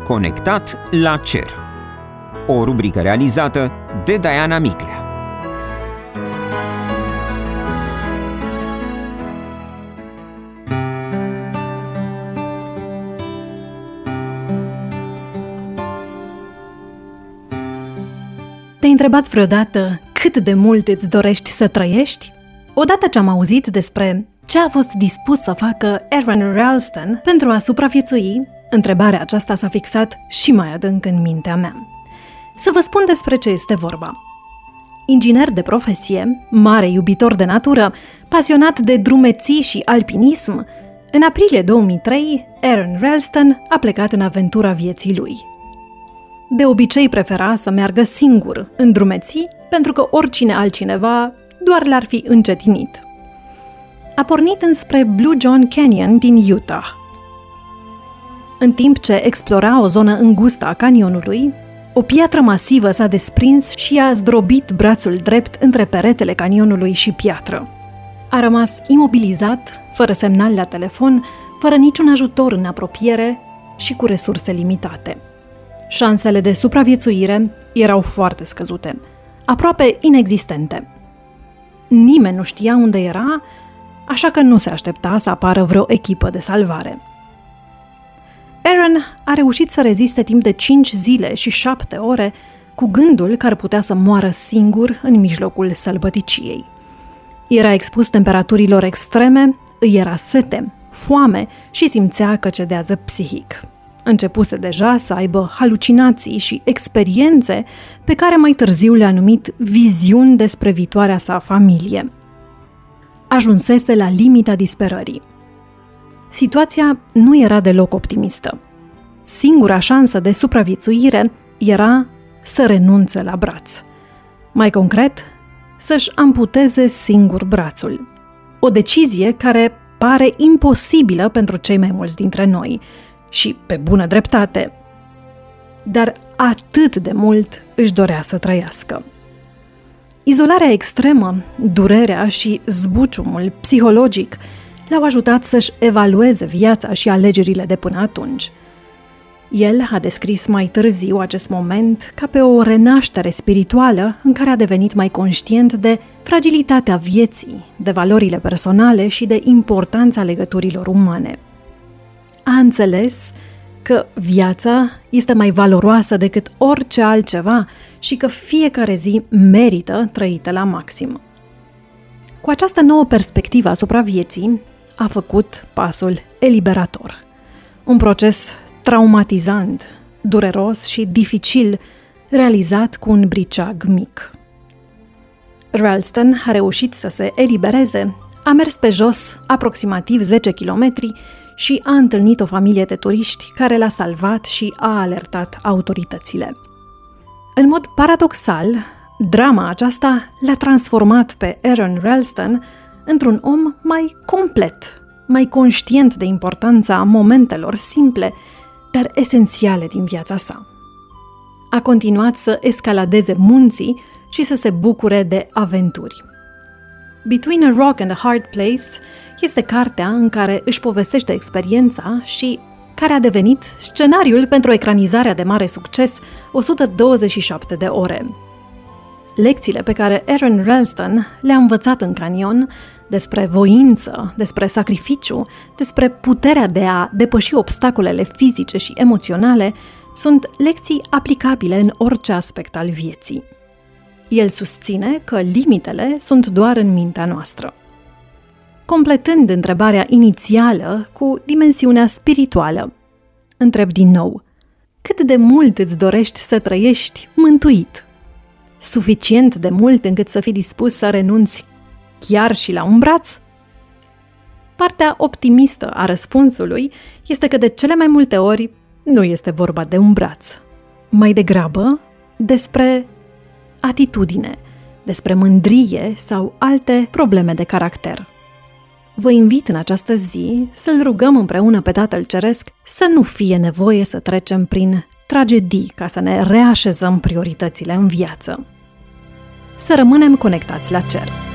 Conectat la cer. O rubrică realizată de Diana Miclea. Te-ai întrebat vreodată cât de mult îți dorești să trăiești? Odată ce am auzit despre ce a fost dispus să facă Aron Ralston pentru a supraviețui, întrebarea aceasta s-a fixat și mai adânc în mintea mea. Să vă spun despre ce este vorba. Inginer de profesie, mare iubitor de natură, pasionat de drumeții și alpinism, în aprilie 2003, Aron Ralston a plecat în aventura vieții lui. De obicei prefera să meargă singur în drumeții, pentru că oricine altcineva doar l-ar fi încetinit. A pornit înspre Blue John Canyon din Utah. În timp ce explora o zonă îngustă a canionului, o piatră masivă s-a desprins și a zdrobit brațul drept între peretele canionului și piatră. A rămas imobilizat, fără semnal la telefon, fără niciun ajutor în apropiere și cu resurse limitate. Șansele de supraviețuire erau foarte scăzute, aproape inexistente. Nimeni nu știa unde era, așa că nu se aștepta să apară vreo echipă de salvare. Aron a reușit să reziste timp de 5 zile și 7 ore cu gândul că ar putea să moară singur în mijlocul sălbăticiei. Era expus temperaturilor extreme, îi era sete, foame și simțea că cedează psihic. Începuse deja să aibă halucinații și experiențe pe care mai târziu le-a numit viziuni despre viitoarea sa familie. Ajunsese la limita disperării. Situația nu era deloc optimistă. Singura șansă de supraviețuire era să renunțe la braț. Mai concret, să-și amputeze singur brațul. O decizie care pare imposibilă pentru cei mai mulți dintre noi și pe bună dreptate. Dar atât de mult își dorea să trăiască. Izolarea extremă, durerea și zbuciumul psihologic l-au ajutat să-și evalueze viața și alegerile de până atunci. El a descris mai târziu acest moment ca pe o renaștere spirituală în care a devenit mai conștient de fragilitatea vieții, de valorile personale și de importanța legăturilor umane. A înțeles că viața este mai valoroasă decât orice altceva și că fiecare zi merită trăită la maxim. Cu această nouă perspectivă asupra vieții, a făcut pasul eliberator. Un proces traumatizant, dureros și dificil, realizat cu un briceag mic. Ralston a reușit să se elibereze, a mers pe jos aproximativ 10 kilometri și a întâlnit o familie de turiști care l-a salvat și a alertat autoritățile. În mod paradoxal, drama aceasta l-a transformat pe Aron Ralston într-un om mai complet, mai conștient de importanța momentelor simple, dar esențiale din viața sa. A continuat să escaladeze munții și să se bucure de aventuri. Between a Rock and a Hard Place este cartea în care își povestește experiența și care a devenit scenariul pentru ecranizarea de mare succes 127 de ore. Lecțiile pe care Aron Ralston le-a învățat în canion despre voință, despre sacrificiu, despre puterea de a depăși obstacolele fizice și emoționale sunt lecții aplicabile în orice aspect al vieții. El susține că limitele sunt doar în mintea noastră. Completând întrebarea inițială cu dimensiunea spirituală, întreb din nou: cât de mult îți dorești să trăiești mântuit? Suficient de mult încât să fii dispus să renunți chiar și la un braț? Partea optimistă a răspunsului este că de cele mai multe ori nu este vorba de un braț, mai degrabă despre atitudine, despre mândrie sau alte probleme de caracter. Vă invit în această zi să-L rugăm împreună pe Tatăl Ceresc să nu fie nevoie să trecem prin tragedii ca să ne reașezăm prioritățile în viață. Să rămânem conectați la cer.